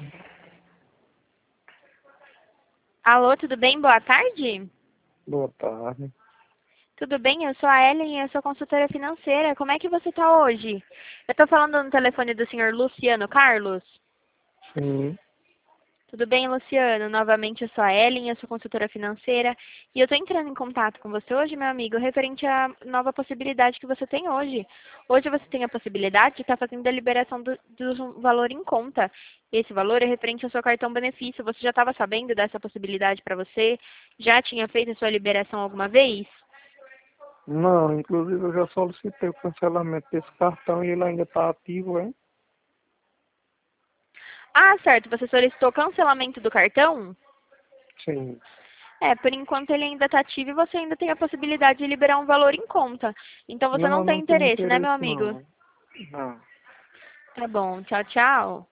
Alô, tudo bem? Boa tarde. Boa tarde. Tudo bem? Eu sou a Ellen e eu sou consultora financeira. Como é que você está hoje? Eu estou falando no telefone do senhor Luciano Carlos. Sim. Tudo bem, Luciano? Novamente, eu sou a Ellen, eu sou consultora financeira. E eu estou entrando em contato com você hoje, meu amigo, referente à nova possibilidade que você tem hoje. Hoje você tem a possibilidade de estar fazendo a liberação do valor em conta. Esse valor é referente ao seu cartão benefício. Você já estava sabendo dessa possibilidade para você? Já tinha feito a sua liberação alguma vez? Não, inclusive eu já solicitei o cancelamento desse cartão e ele ainda está ativo, hein? Ah, certo. Você solicitou cancelamento do cartão? Sim. É, por enquanto ele ainda está ativo e você ainda tem a possibilidade de liberar um valor em conta. Então você não Não, tem não tenho interesse, né, meu interesse amigo? não. Não. Tá bom. Tchau, tchau.